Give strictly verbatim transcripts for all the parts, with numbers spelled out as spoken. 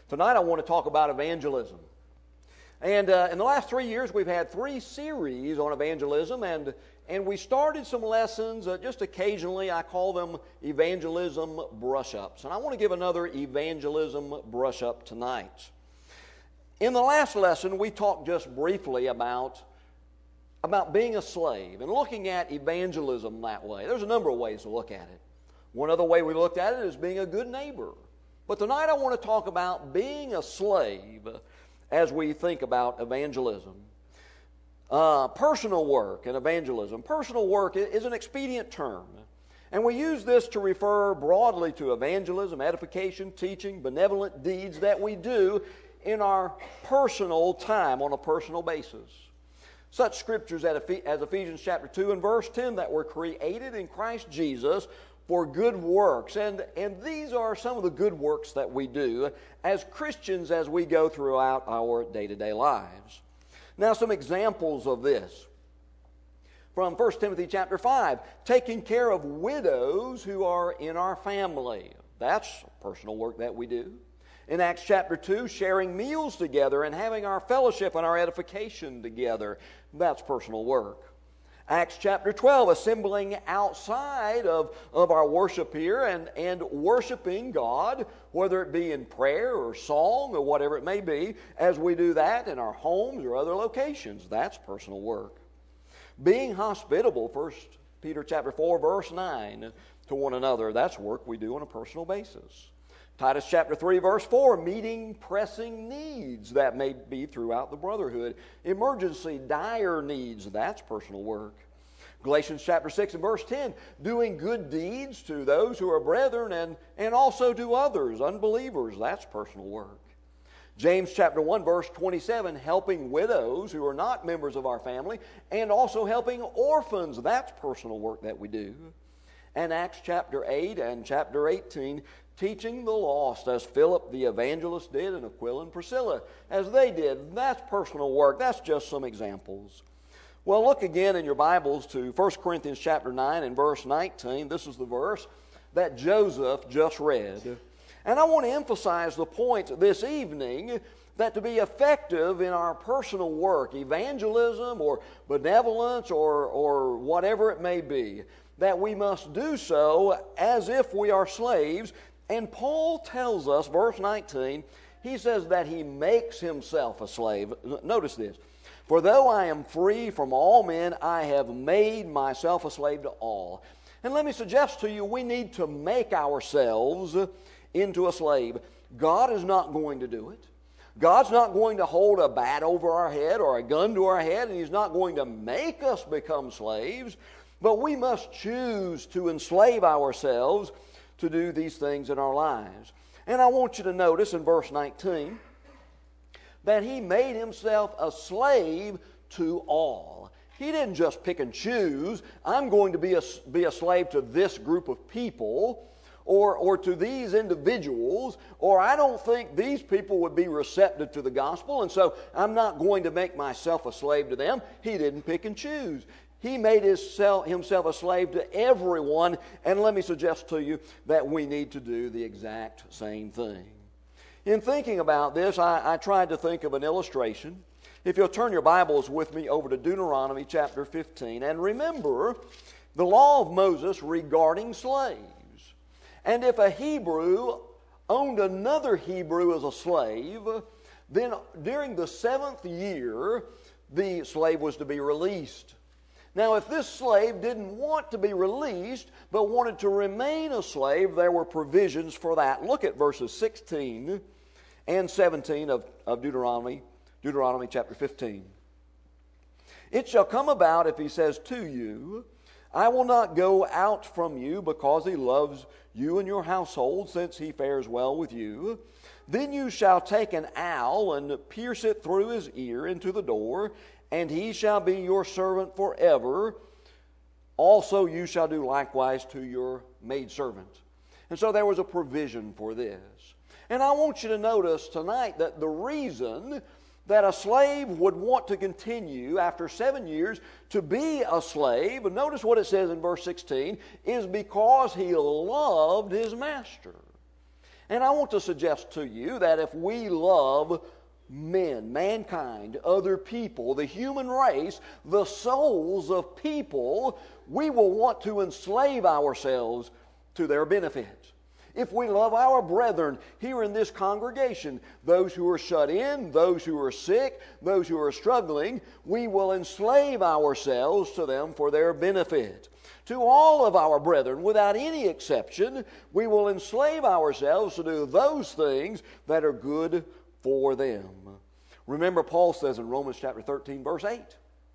Tonight I want to talk about evangelism. And uh, in the last three years we've had three series on evangelism, and and we started some lessons, uh, just occasionally I call them evangelism brush-ups. And I want to give another evangelism brush-up tonight. In the last lesson we talked just briefly about, about being a slave and looking at evangelism that way. There's a number of ways to look at it. One other way we looked at it is being a good neighbor. But tonight I want to talk about being a slave as we think about evangelism. Uh, personal work and evangelism. Personal work is an expedient term. And we use this to refer broadly to evangelism, edification, teaching, benevolent deeds that we do in our personal time on a personal basis. Such scriptures as Ephesians chapter two and verse ten, that we're created in Christ Jesus for good works. And, and these are some of the good works that we do as Christians as we go throughout our day-to-day lives. Now, some examples of this. From First Timothy chapter five, taking care of widows who are in our family. That's personal work that we do. In Acts chapter two, sharing meals together and having our fellowship and our edification together. That's personal work. Acts chapter twelve, assembling outside of, of our worship here and, and worshiping God, whether it be in prayer or song or whatever it may be, as we do that in our homes or other locations. That's personal work. Being hospitable, First Peter chapter four, verse nine, to one another. That's work we do on a personal basis. Titus chapter three, verse four, meeting pressing needs that may be throughout the brotherhood. Emergency, dire needs, that's personal work. Galatians chapter six and verse ten, doing good deeds to those who are brethren and, and also to others, unbelievers, that's personal work. James chapter one, verse twenty-seven, helping widows who are not members of our family and also helping orphans, that's personal work that we do. And Acts chapter eight and chapter eighteen, teaching the lost as Philip the evangelist did and Aquila and Priscilla as they did. That's personal work. That's just some examples. Well, look again in your Bibles to First Corinthians chapter nine and verse nineteen. This is the verse that Joseph just read. And I want to emphasize the point this evening that to be effective in our personal work, evangelism or benevolence or, or whatever it may be, that we must do so as if we are slaves. And Paul tells us, verse nineteen, he says that he makes himself a slave. Notice this. For though I am free from all men, I have made myself a slave to all. And let me suggest to you, we need to make ourselves into a slave. God is not going to do it. God's not going to hold a bat over our head or a gun to our head, and He's not going to make us become slaves. But we must choose to enslave ourselves to do these things in our lives. And I want you to notice in verse nineteen that he made himself a slave to all. He didn't just pick and choose, I'm going to be a, be a slave to this group of people or, or to these individuals, or I don't think these people would be receptive to the gospel, and so I'm not going to make myself a slave to them. He didn't pick and choose. He made himself a slave to everyone, and let me suggest to you that we need to do the exact same thing. In thinking about this, I, I tried to think of an illustration. If you'll turn your Bibles with me over to Deuteronomy chapter fifteen, and remember the law of Moses regarding slaves. And if a Hebrew owned another Hebrew as a slave, then during the seventh year, the slave was to be released. Now, if this slave didn't want to be released, but wanted to remain a slave, there were provisions for that. Look at verses sixteen and seventeen of, of Deuteronomy, Deuteronomy chapter fifteen. It shall come about, if he says to you, I will not go out from you because he loves you and your household, since he fares well with you. Then you shall take an awl and pierce it through his ear into the door, and he shall be your servant forever. Also you shall do likewise to your maidservant. And so there was a provision for this. And I want you to notice tonight that the reason that a slave would want to continue after seven years to be a slave, and notice what it says in verse sixteen, is because he loved his master. And I want to suggest to you that if we love men, mankind, other people, the human race, the souls of people, we will want to enslave ourselves to their benefit. If we love our brethren here in this congregation, those who are shut in, those who are sick, those who are struggling, we will enslave ourselves to them for their benefit. To all of our brethren, without any exception, we will enslave ourselves to do those things that are good for them. Remember, Paul says in Romans chapter thirteen, verse eight,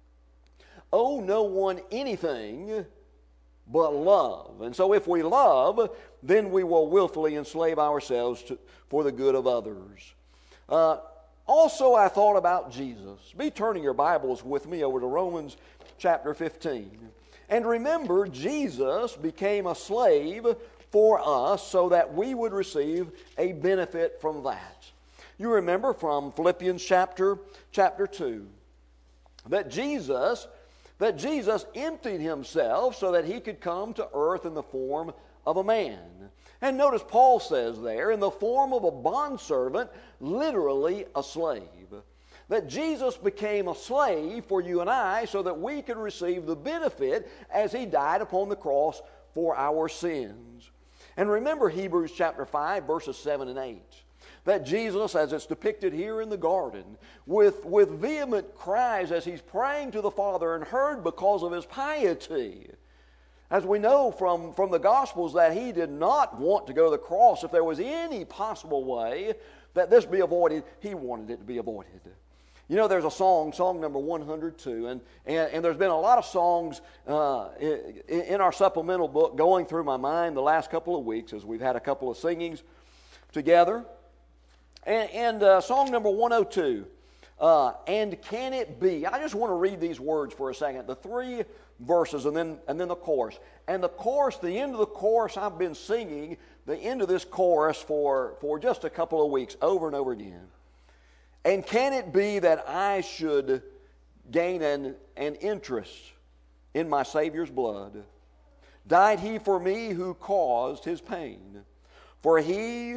owe no one anything but love. And so if we love, then we will willfully enslave ourselves to, for the good of others. Uh, also, I thought about Jesus. Be turning your Bibles with me over to Romans chapter fifteen. And remember, Jesus became a slave for us so that we would receive a benefit from that. You remember from Philippians chapter, chapter two that Jesus, that Jesus emptied himself so that he could come to earth in the form of a man. And notice Paul says there, in the form of a bondservant, literally a slave. That Jesus became a slave for you and I so that we could receive the benefit as he died upon the cross for our sins. And remember Hebrews chapter five, verses seven and eight. That Jesus, as it's depicted here in the garden, with, with vehement cries as he's praying to the Father and heard because of his piety. As we know from, from the Gospels that he did not want to go to the cross. If there was any possible way that this be avoided, he wanted it to be avoided. You know, there's a song, song number one hundred two, and, and, and there's been a lot of songs uh, in, in our supplemental book going through my mind the last couple of weeks as we've had a couple of singings together. And, and uh, song number one oh two, uh, and can it be? I just want to read these words for a second. The three verses and then, and then the chorus. And the chorus, the end of the chorus, I've been singing the end of this chorus for, for just a couple of weeks, over and over again. And can it be that I should gain an, an interest in my Savior's blood? Died he for me who caused his pain? For he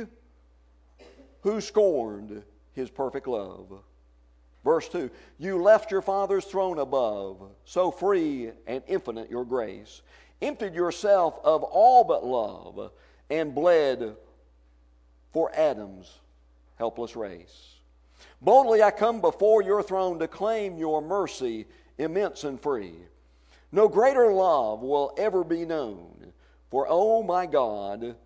who scorned his perfect love. Verse two, you left your Father's throne above, so free and infinite your grace, emptied yourself of all but love, and bled for Adam's helpless race. Boldly I come before your throne to claim your mercy, immense and free. No greater love will ever be known, for, oh my God,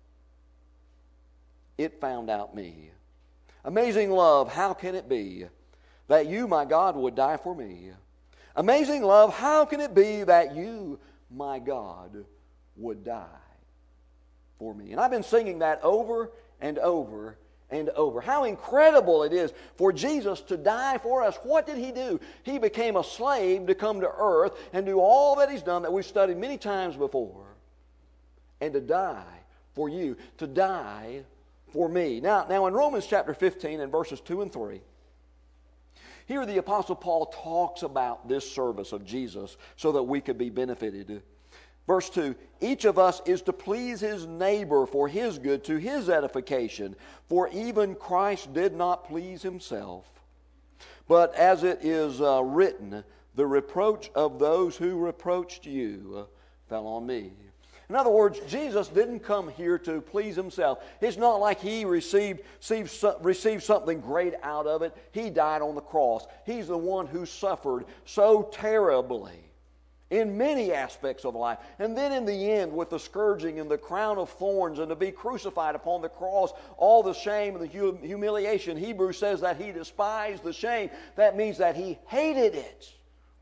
it found out me. Amazing love, how can it be that you, my God, would die for me? Amazing love, how can it be that you, my God, would die for me? And I've been singing that over and over and over. How incredible it is for Jesus to die for us. What did he do? He became a slave to come to earth and do all that he's done that we've studied many times before. And to die for you, to die for me. Now, now in Romans chapter fifteen and verses two and three, here the Apostle Paul talks about this service of Jesus so that we could be benefited. Verse two, each of us is to please his neighbor for his good, to his edification. For even Christ did not please himself. But as it is uh, written, the reproach of those who reproached you fell on me. In other words, Jesus didn't come here to please himself. It's not like he received, received, received something great out of it. He died on the cross. He's the one who suffered so terribly in many aspects of life. And then in the end, with the scourging and the crown of thorns and to be crucified upon the cross, all the shame and the humiliation. Hebrews says that he despised the shame. That means that he hated it.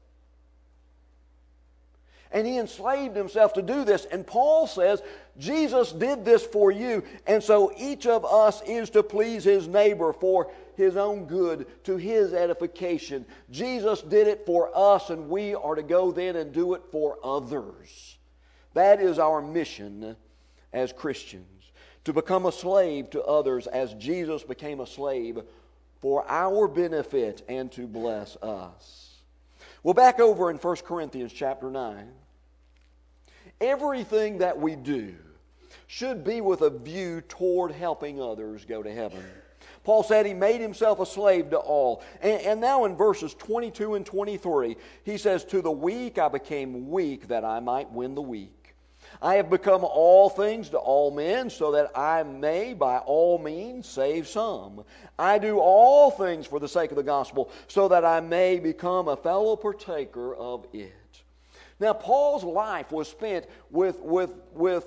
And he enslaved himself to do this. And Paul says, Jesus did this for you. And so each of us is to please his neighbor for his own good, to his edification. Jesus did it for us, and we are to go then and do it for others. That is our mission as Christians, to become a slave to others as Jesus became a slave for our benefit and to bless us. Well, back over in First Corinthians chapter nine, everything that we do should be with a view toward helping others go to heaven. Paul said he made himself a slave to all. And, and now in verses twenty-two and twenty-three, he says, to the weak I became weak that I might win the weak. I have become all things to all men so that I may by all means save some. I do all things for the sake of the gospel so that I may become a fellow partaker of it. Now Paul's life was spent with, with, with,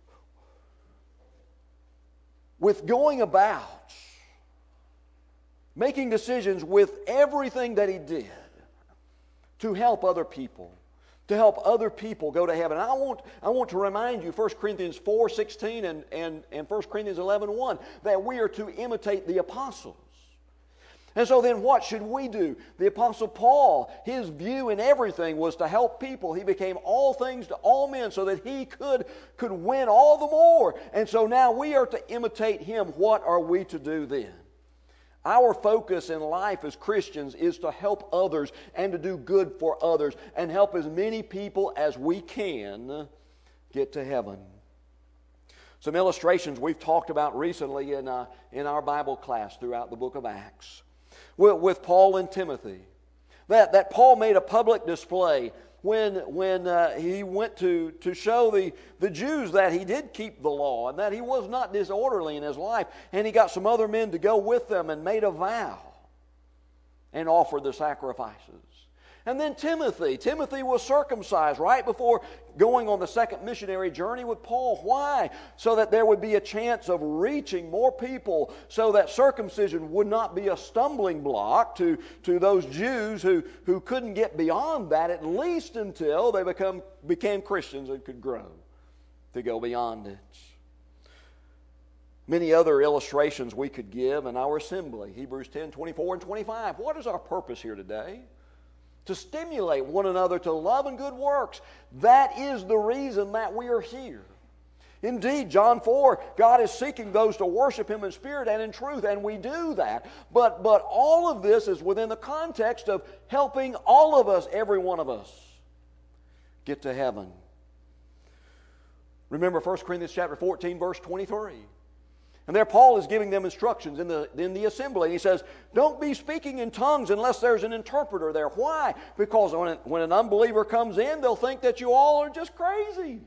with going about, making decisions with everything that he did to help other people. To help other people go to heaven. And I want, I want to remind you, First Corinthians four sixteen and, and, and First Corinthians eleven one, that we are to imitate the apostles. And so then what should we do? The Apostle Paul, his view in everything was to help people. He became all things to all men so that he could, could win all the more. And so now we are to imitate him. What are we to do then? Our focus in life as Christians is to help others and to do good for others and help as many people as we can get to heaven. Some illustrations we've talked about recently in, uh, in our Bible class throughout the book of Acts with, with Paul and Timothy. That, that Paul made a public display when, when uh, he went to, to show the, the Jews that he did keep the law and that he was not disorderly in his life. And he got some other men to go with them and made a vow and offered the sacrifices. And then Timothy. Timothy was circumcised right before going on the second missionary journey with Paul. Why? So that there would be a chance of reaching more people, so that circumcision would not be a stumbling block to, to those Jews who, who couldn't get beyond that, at least until they become, became Christians and could grow to go beyond it. Many other illustrations we could give in our assembly. Hebrews ten, twenty-four and twenty-five. What is our purpose here today? To stimulate one another to love and good works. That is the reason that we are here. Indeed, John four, God is seeking those to worship Him in spirit and in truth, and we do that. But, but all of this is within the context of helping all of us, every one of us, get to heaven. Remember First Corinthians chapter fourteen, verse twenty-three. And there Paul is giving them instructions in the, in the assembly. And he says, don't be speaking in tongues unless there's an interpreter there. Why? Because when, it, when an unbeliever comes in, they'll think that you all are just crazy.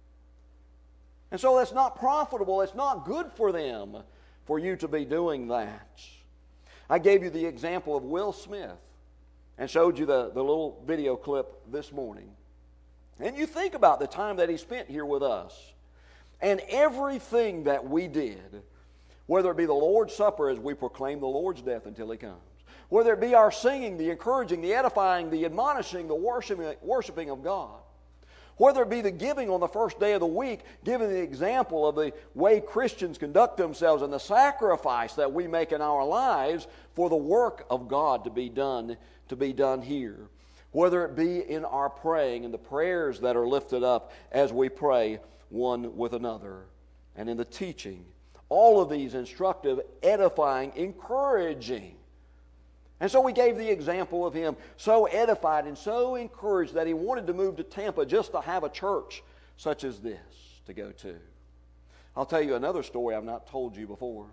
And so that's not profitable. It's not good for them for you to be doing that. I gave you the example of Will Smith and showed you the, the little video clip this morning. And you think about the time that he spent here with us. And everything that we did, whether it be the Lord's Supper as we proclaim the Lord's death until He comes, whether it be our singing, the encouraging, the edifying, the admonishing, the worshiping, worshiping of God, whether it be the giving on the first day of the week, giving the example of the way Christians conduct themselves and the sacrifice that we make in our lives for the work of God to be done, to be done here. Whether it be in our praying and the prayers that are lifted up as we pray one with another, and in the teaching. All of these instructive, edifying, encouraging. And so we gave the example of him so edified and so encouraged that he wanted to move to Tampa just to have a church such as this to go to. I'll tell you another story I've not told you before.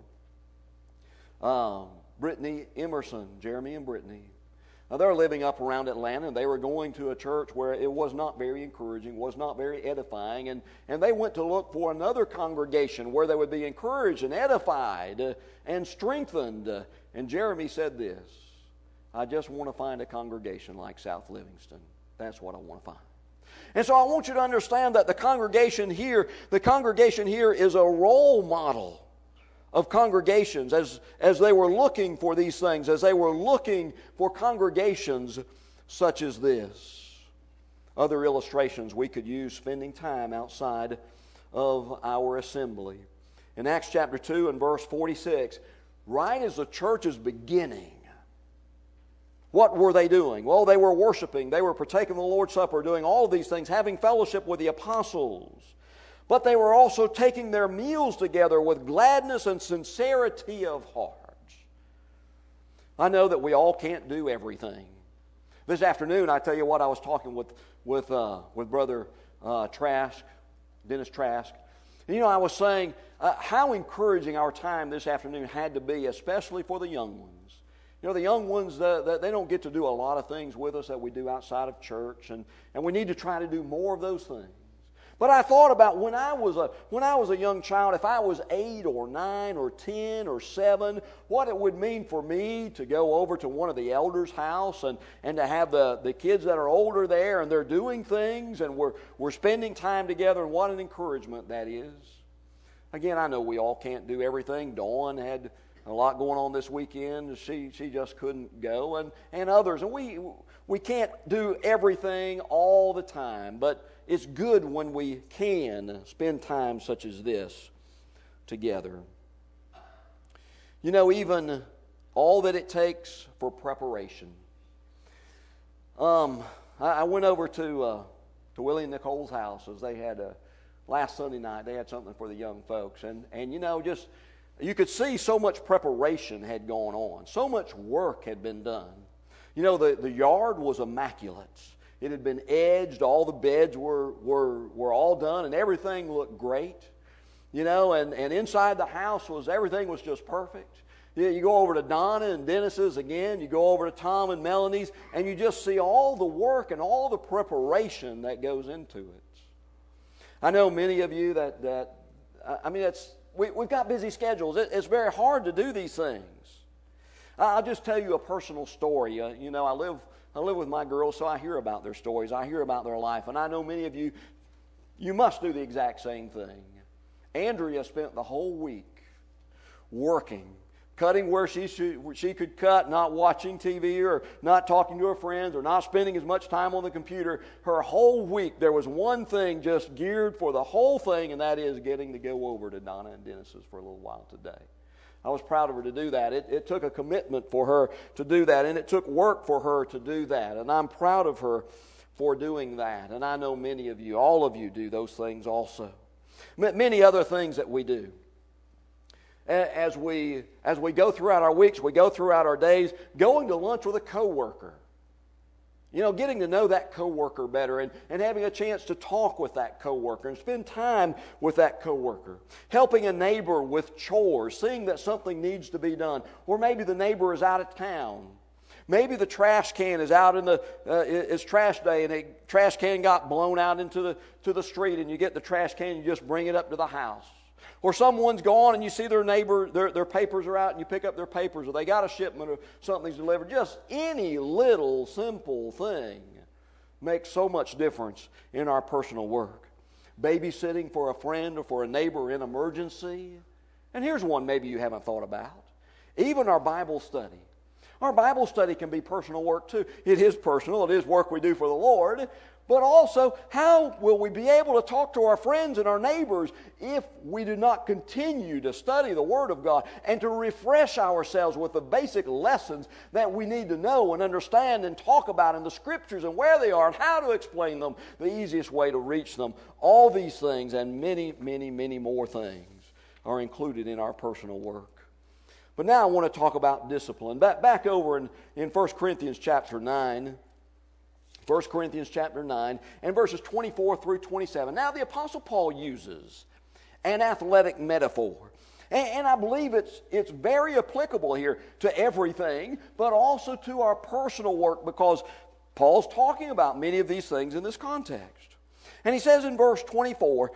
Um, Brittany Emerson, Jeremy and Brittany. Now, they're living up around Atlanta, and they were going to a church where it was not very encouraging, was not very edifying, and, and they went to look for another congregation where they would be encouraged and edified uh, and strengthened. Uh, and Jeremy said this, I just want to find a congregation like South Livingston. That's what I want to find. And so I want you to understand that the congregation here, the congregation here is a role model of congregations as, as they were looking for these things, as they were looking for congregations such as this. Other illustrations we could use spending time outside of our assembly. In Acts chapter two and verse forty-six, right as the church is beginning, what were they doing? Well, they were worshiping, they were partaking of the Lord's Supper, doing all of these things, having fellowship with the apostles. But they were also taking their meals together with gladness and sincerity of heart. I know that we all can't do everything. This afternoon, I tell you what, I was talking with with uh, with Brother uh, Trask, Dennis Trask, You know, I was saying uh, how encouraging our time this afternoon had to be, especially for the young ones. You know, the young ones, uh, they don't get to do a lot of things with us that we do outside of church, and, and we need to try to do more of those things. But I thought about when I was a when I was a young child, if I was eight or nine or ten or seven, what it would mean for me to go over to one of the elders' house and, and to have the, the kids that are older there, and they're doing things, and we're we're spending time together, and what an encouragement that is. Again, I know we all can't do everything. Dawn had a lot going on this weekend. She she just couldn't go, and, and others. And we we can't do everything all the time, but it's good when we can spend time such as this together. You know, even all that it takes for preparation. Um, I, I went over to uh, to Willie and Nicole's house as they had a last Sunday night. They had something for the young folks, and and you know, just you could see so much preparation had gone on, so much work had been done. You know, the the yard was immaculate. It had been edged. All the beds were were were all done, and everything looked great. You know, and, and inside the house was everything was just perfect. You, you go over to Donna and Dennis's again. You go over to Tom and Melanie's, and you just see all the work and all the preparation that goes into it. I know many of you that that I mean, it's we, we've got busy schedules. It, it's very hard to do these things. I'll just tell you a personal story. Uh, you know, I live. I live with my girls, so I hear about their stories. I hear about their life. And I know many of you, you must do the exact same thing. Andrea spent the whole week working, cutting where she should, where she could cut, not watching T V or not talking to her friends or not spending as much time on the computer. Her whole week, there was one thing just geared for the whole thing, and that is getting to go over to Donna and Dennis's for a little while today. I was proud of her to do that. It, it took a commitment for her to do that, and it took work for her to do that. And I'm proud of her for doing that. And I know many of you, all of you do those things also. Many other things that we do. As we, as we go throughout our weeks, we go throughout our days, going to lunch with a coworker. You know, getting to know that coworker better and, and having a chance to talk with that coworker and spend time with that coworker. Helping a neighbor with chores, seeing that something needs to be done. Or maybe the neighbor is out of town. Maybe the trash can is out in the, uh, it's trash day and the trash can got blown out into the, to the street, and you get the trash can and you just bring it up to the house. Or someone's gone and you see their neighbor, their, their papers are out, and you pick up their papers, or they got a shipment or something's delivered. Just any little simple thing makes so much difference in our personal work. Babysitting for a friend or for a neighbor in emergency. And here's one maybe you haven't thought about. Even our Bible study. Our Bible study can be personal work too. It is personal. It is work we do for the Lord. But also, how will we be able to talk to our friends and our neighbors if we do not continue to study the Word of God and to refresh ourselves with the basic lessons that we need to know and understand and talk about in the Scriptures and where they are and how to explain them, the easiest way to reach them? All these things and many, many, many more things are included in our personal work. But now I want to talk about discipline. Back, back over in, in First Corinthians chapter nine. First Corinthians chapter nine and verses twenty-four through twenty-seven. Now the Apostle Paul uses an athletic metaphor. And, and I believe it's, it's very applicable here to everything, but also to our personal work, because Paul's talking about many of these things in this context. And he says in verse twenty-four,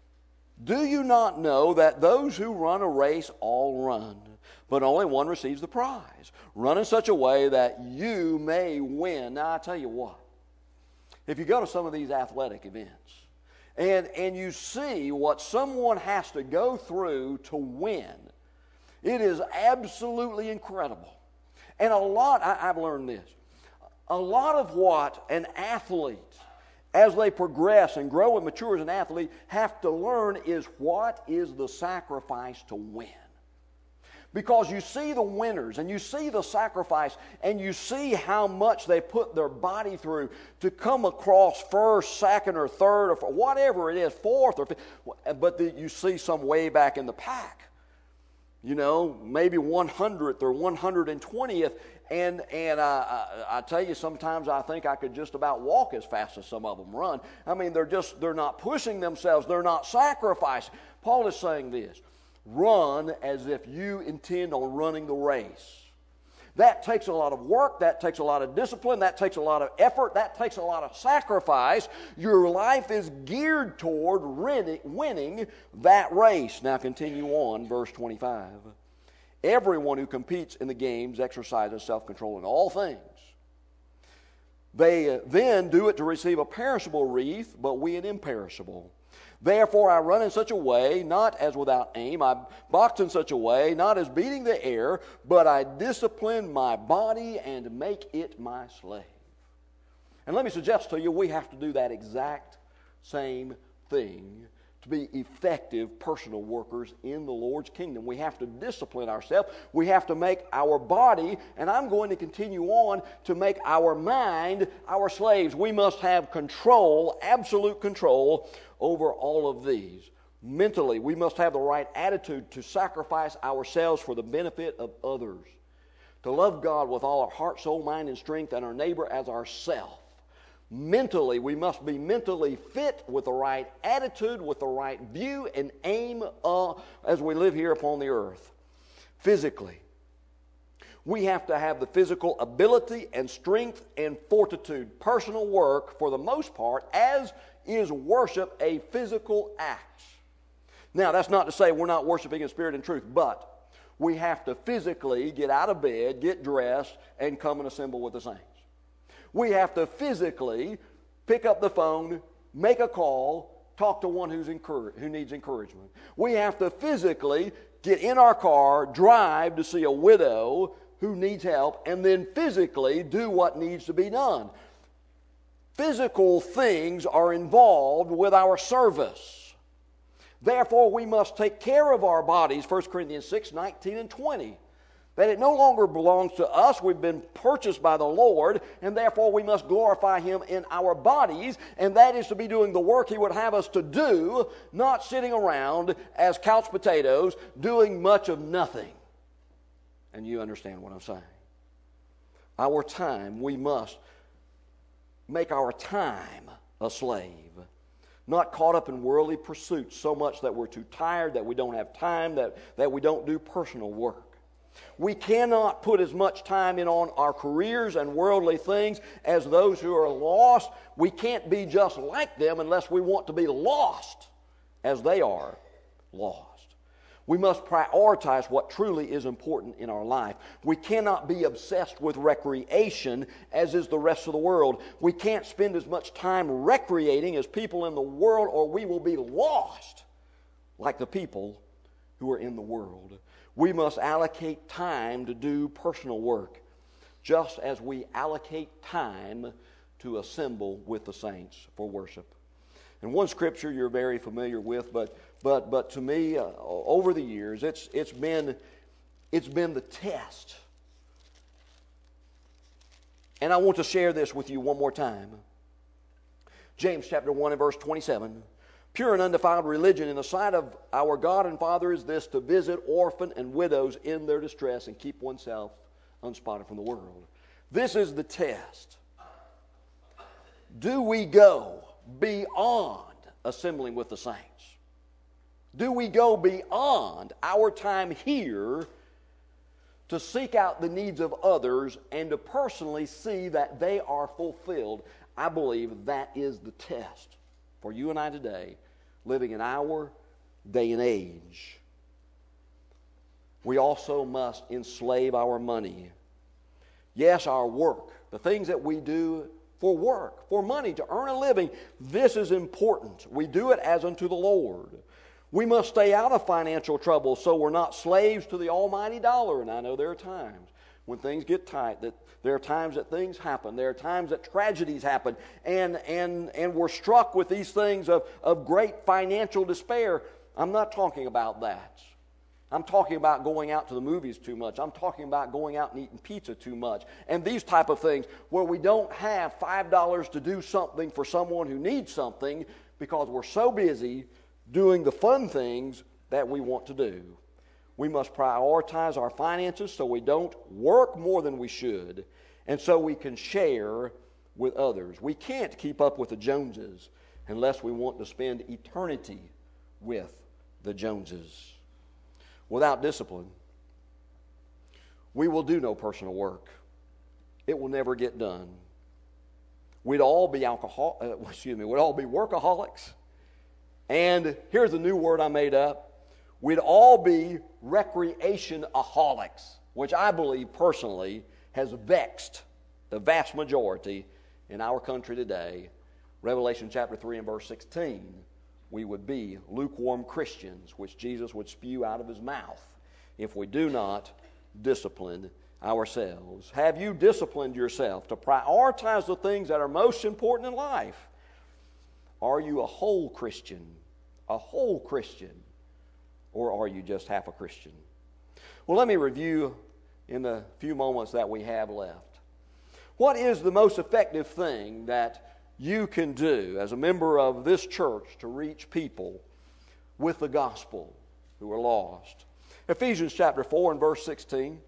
"Do you not know that those who run a race all run, but only one receives the prize? Run in such a way that you may win." Now I tell you what. If you go to some of these athletic events and, and you see what someone has to go through to win, it is absolutely incredible. And a lot, I, I've learned this, a lot of what an athlete, as they progress and grow and mature as an athlete, have to learn is what is the sacrifice to win. Because you see the winners and you see the sacrifice and you see how much they put their body through to come across first, second, or third, or whatever it is, fourth, or fifth, but the, you see some way back in the pack. you know, maybe one hundredth or one hundred twentieth. And and uh, I, I tell you, sometimes I think I could just about walk as fast as some of them run. I mean, they're just, they're not pushing themselves. They're not sacrificing. Paul is saying this: run as if you intend on running the race. That takes a lot of work. That takes a lot of discipline. That takes a lot of effort. That takes a lot of sacrifice. Your life is geared toward winning that race. Now continue on, verse twenty-five. Everyone who competes in the games exercises self-control in all things. They then do it to receive a perishable wreath, but we an imperishable. Therefore I run in such a way, not as without aim. I box in such a way, not as beating the air, but I discipline my body and make it my slave. And let me suggest to you, we have to do that exact same thing to be effective personal workers in the Lord's kingdom. We have to discipline ourselves. We have to make our body, and I'm going to continue on, to make our mind our slaves. We must have control, absolute control, over all of these. Mentally, we must have the right attitude to sacrifice ourselves for the benefit of others. To love God with all our heart, soul, mind, and strength, and our neighbor as ourself. Mentally, we must be mentally fit with the right attitude, with the right view and aim uh, as we live here upon the earth. Physically, we have to have the physical ability and strength and fortitude. Personal work, for the most part, as is worship, a physical act. Now, that's not to say we're not worshiping in spirit and truth, but we have to physically get out of bed, get dressed, and come and assemble with the saints. We have to physically pick up the phone, make a call, talk to one who's encourage, who needs encouragement. We have to physically get in our car, drive to see a widow who needs help, and then physically do what needs to be done. Physical things are involved with our service. Therefore, we must take care of our bodies, First Corinthians six, nineteen and twenty. That it no longer belongs to us. We've been purchased by the Lord, and therefore we must glorify Him in our bodies, and that is to be doing the work He would have us to do, not sitting around as couch potatoes doing much of nothing. And you understand what I'm saying. Our time, we must make our time a slave. Not caught up in worldly pursuits so much that we're too tired, that we don't have time, that, that we don't do personal work. We cannot put as much time in on our careers and worldly things as those who are lost. We can't be just like them unless we want to be lost as they are lost. We must prioritize what truly is important in our life. We cannot be obsessed with recreation as is the rest of the world. We can't spend as much time recreating as people in the world, or we will be lost like the people who are in the world. We must allocate time to do personal work, just as we allocate time to assemble with the saints for worship. And one scripture you're very familiar with, but but but to me, uh, over the years, it's it's been it's been the test. And I want to share this with you one more time. James chapter one and verse twenty-seven. Pure and undefiled religion in the sight of our God and Father is this, to visit orphan and widows in their distress and keep oneself unspotted from the world. This is the test. Do we go beyond assembling with the saints? Do we go beyond our time here to seek out the needs of others and to personally see that they are fulfilled? I believe that is the test for you and I today, living in our day and age. We also must enslave our money. Yes, our work, the things that we do for work, for money, to earn a living, this is important. We do it as unto the Lord. We must stay out of financial trouble so we're not slaves to the almighty dollar. And I know there are times when things get tight, that there are times that things happen. There are times that tragedies happen, and and and we're struck with these things of, of great financial despair. I'm not talking about that. I'm talking about going out to the movies too much. I'm talking about going out and eating pizza too much. And these type of things where we don't have five dollars to do something for someone who needs something because we're so busy doing the fun things that we want to do. We must prioritize our finances so we don't work more than we should, and so we can share with others. We can't keep up with the Joneses unless we want to spend eternity with the Joneses. Without discipline, we will do no personal work. It will never get done. We'd all be alcohol, uh, excuse me, we'd all be workaholics. And here's a new word I made up. We'd all be recreation-aholics, which I believe personally has vexed the vast majority in our country today. Revelation chapter three and verse sixteen, we would be lukewarm Christians, which Jesus would spew out of his mouth if we do not discipline ourselves. Have you disciplined yourself to prioritize the things that are most important in life? Are you a whole Christian? A whole Christian? Or are you just half a Christian? Well, let me review in the few moments that we have left. What is the most effective thing that you can do as a member of this church to reach people with the gospel who are lost? Ephesians chapter four and verse sixteen.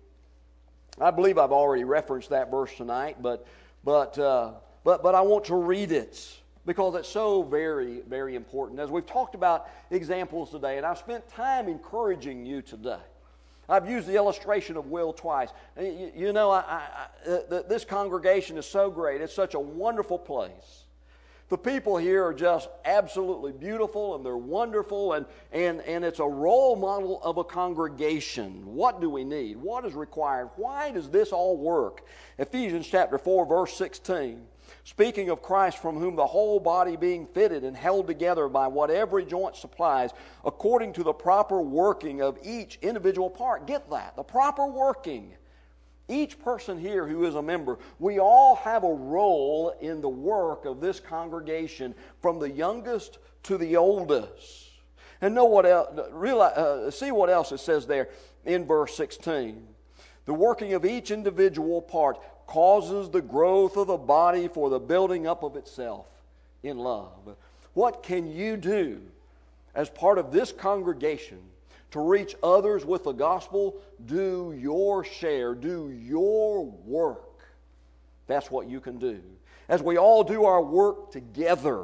I believe I've already referenced that verse tonight, but but uh, but but I want to read it because it's so very, very important. As we've talked about examples today, and I've spent time encouraging you today. I've used the illustration of Will twice. You, you know, I, I, I, this congregation is so great. It's such a wonderful place. The people here are just absolutely beautiful, and they're wonderful, and, and, and it's a role model of a congregation. What do we need? What is required? Why does this all work? Ephesians chapter four, verse sixteen. Speaking of Christ, from whom the whole body being fitted and held together by what every joint supplies, according to the proper working of each individual part. Get that, the proper working. Each person here who is a member, we all have a role in the work of this congregation, from the youngest to the oldest. And know what else, realize, uh, see what else it says there in verse sixteen. The working of each individual part causes the growth of the body for the building up of itself in love. What can you do as part of this congregation to reach others with the gospel? Do your share. Do your work. That's what you can do. As we all do our work together,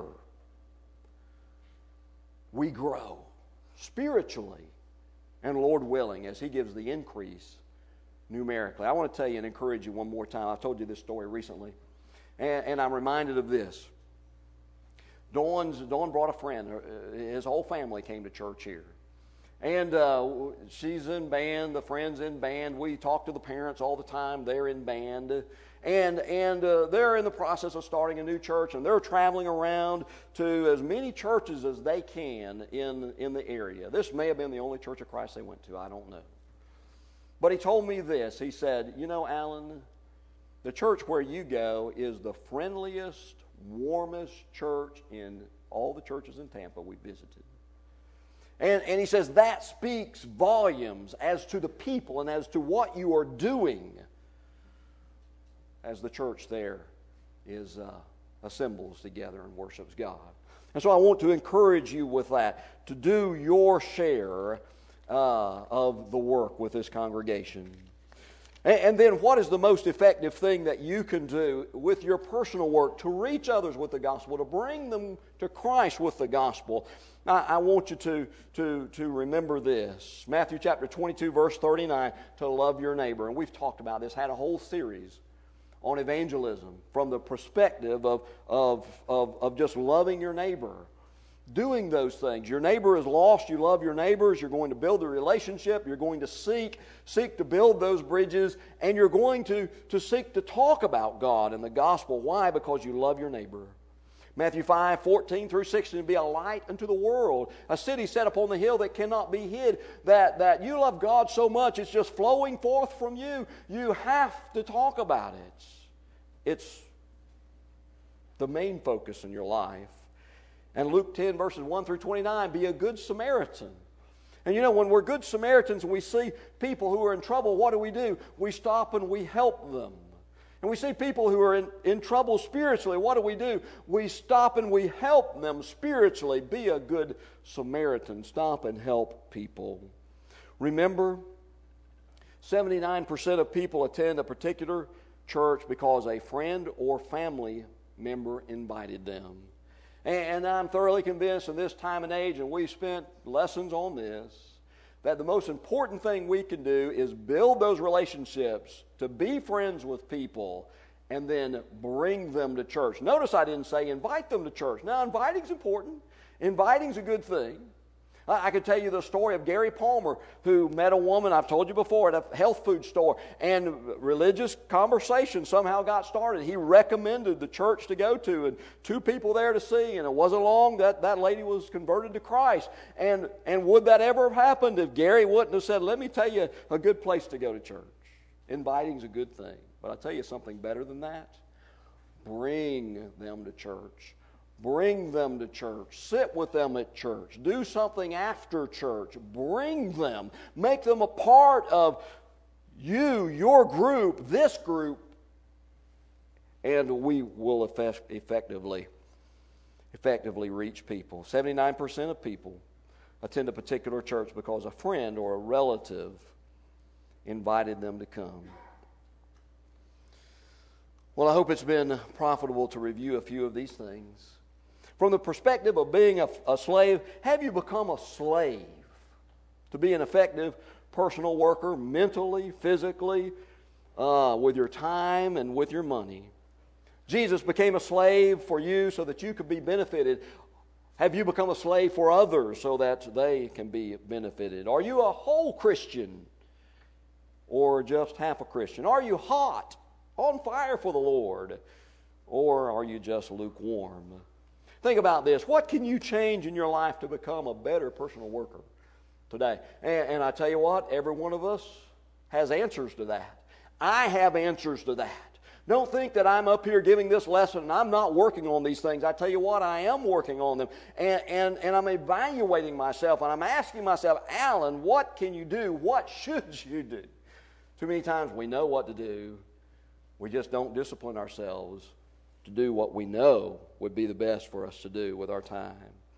we grow spiritually and, Lord willing, as He gives the increase numerically. I want to tell you and encourage you one more time. I told you this story recently, and, and I'm reminded of this. Dawn's, Dawn brought a friend. His whole family came to church here. And uh, she's in band, the friend's in band. We talk to the parents all the time. They're in band. And, and uh, they're in the process of starting a new church, and they're traveling around to as many churches as they can in, in the area. This may have been the only Church of Christ they went to. I don't know. But he told me this. He said, you know, Alan, the church where you go is the friendliest, warmest church in all the churches in Tampa we visited. And, and he says that speaks volumes as to the people and as to what you are doing as the church there is uh, assembles together and worships God. And so I want to encourage you with that, to do your share uh, of the work with this congregation. And, and then what is the most effective thing that you can do with your personal work to reach others with the gospel, to bring them to Christ with the gospel? I, I want you to, to, to remember this. Matthew chapter twenty-two, verse thirty-nine, to love your neighbor. And we've talked about this, had a whole series on evangelism from the perspective of, of, of, of just loving your neighbor. Doing those things. Your neighbor is lost. You love your neighbors. You're going to build a relationship. You're going to seek, seek to build those bridges. And you're going to, to seek to talk about God and the gospel. Why? Because you love your neighbor. Matthew five, fourteen through sixteen, be a light unto the world. A city set upon the hill that cannot be hid. That, that you love God so much, it's just flowing forth from you. You have to talk about it. It's the main focus in your life. And Luke ten, verses one through twenty-nine, be a good Samaritan. And you know, when we're good Samaritans and we see people who are in trouble, what do we do? We stop and we help them. And we see people who are in, in trouble spiritually, what do we do? We stop and we help them spiritually. Be a good Samaritan. Stop and help people. Remember, seventy-nine percent of people attend a particular church because a friend or family member invited them. And I'm thoroughly convinced in this time and age, and we've spent lessons on this, that the most important thing we can do is build those relationships, to be friends with people, and then bring them to church. Notice I didn't say invite them to church. Now, inviting's important. Inviting's a good thing. I could tell you the story of Gary Palmer, who met a woman, I've told you before, at a health food store, and religious conversation somehow got started. He recommended the church to go to, and two people there to see, and it wasn't long that that lady was converted to Christ. And, and would that ever have happened if Gary wouldn't have said, let me tell you a good place to go to church? Inviting's a good thing. But I'll tell you something better than that. Bring them to church. Bring them to church. Sit with them at church. Do something after church. Bring them. Make them a part of you, your group, this group, and we will effect- effectively, effectively reach people. seventy-nine percent of people attend a particular church because a friend or a relative invited them to come. Well, I hope it's been profitable to review a few of these things. From the perspective of being a, a slave, have you become a slave to be an effective personal worker, mentally, physically, uh, with your time and with your money? Jesus became a slave for you so that you could be benefited. Have you become a slave for others so that they can be benefited? Are you a whole Christian or just half a Christian? Are you hot, on fire for the Lord, or are you just lukewarm? Think about this. What can you change in your life to become a better personal worker today? And, and I tell you what, every one of us has answers to that. I have answers to that. Don't think that I'm up here giving this lesson and I'm not working on these things. I tell you what, I am working on them. And, and, and I'm evaluating myself, and I'm asking myself, Alan, what can you do? What should you do? Too many times we know what to do. We just don't discipline ourselves to do what we know would be the best for us to do with our time.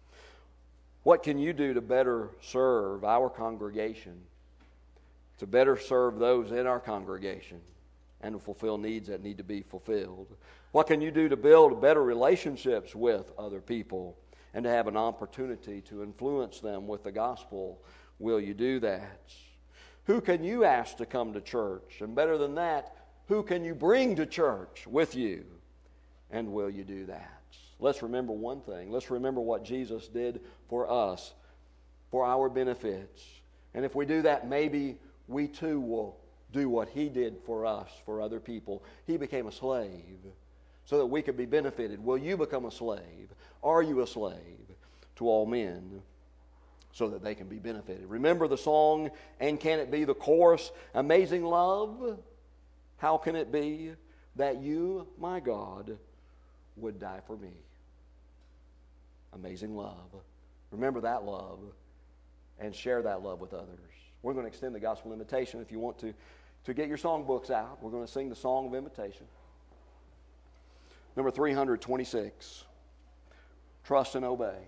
What can you do to better serve our congregation, to better serve those in our congregation, and to fulfill needs that need to be fulfilled? What can you do to build better relationships with other people and to have an opportunity to influence them with the gospel? Will you do that? Who can you ask to come to church? And better than that, who can you bring to church with you? And will you do that? Let's remember one thing. Let's remember what Jesus did for us, for our benefits. And if we do that, maybe we too will do what He did for us, for other people. He became a slave so that we could be benefited. Will you become a slave? Are you a slave to all men so that they can be benefited? Remember the song, and can it be the chorus? Amazing love, how can it be that you, my God, would die for me? Amazing love. Remember that love and share that love with others. We're going to extend the gospel invitation. If you want to, to get your songbooks out, we're going to sing the song of invitation. Number three hundred twenty-six, Trust and Obey.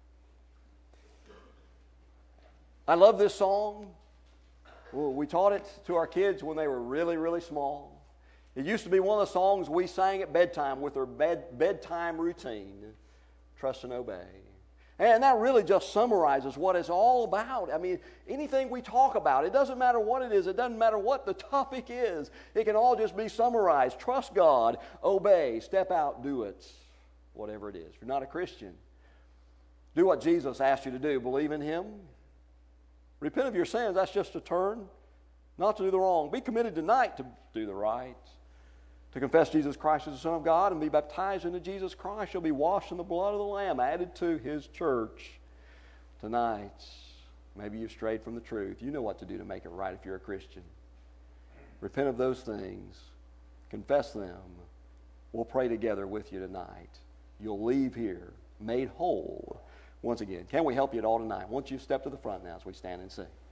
I love this song. We taught it to our kids when they were really, really small. It used to be one of the songs we sang at bedtime with our bed, bedtime routine, Trust and Obey. And that really just summarizes what it's all about. I mean, anything we talk about, it doesn't matter what it is, it doesn't matter what the topic is, it can all just be summarized. Trust God, obey, step out, do it, whatever it is. If you're not a Christian, do what Jesus asked you to do. Believe in Him. Repent of your sins. That's just a turn not to do the wrong. Be committed tonight to do the right. To confess Jesus Christ as the Son of God and be baptized into Jesus Christ. You'll be washed in the blood of the Lamb, added to His church tonight. Maybe you've strayed from the truth. You know what to do to make it right if you're a Christian. Repent of those things. Confess them. We'll pray together with you tonight. You'll leave here made whole once again. Can we help you at all tonight? Won't you step to the front now as we stand and sing?